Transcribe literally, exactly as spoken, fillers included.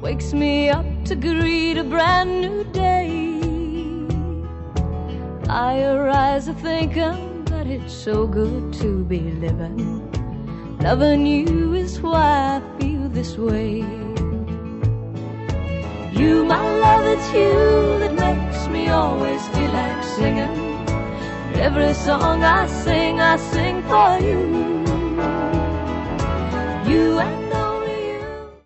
wakes me up to greet a brand new day. I arise a thinking that it's so good to be living. Loving you is why I feel this way. You, my love, it's you that makes me always feel like singing. Every song I sing, I sing for you. You and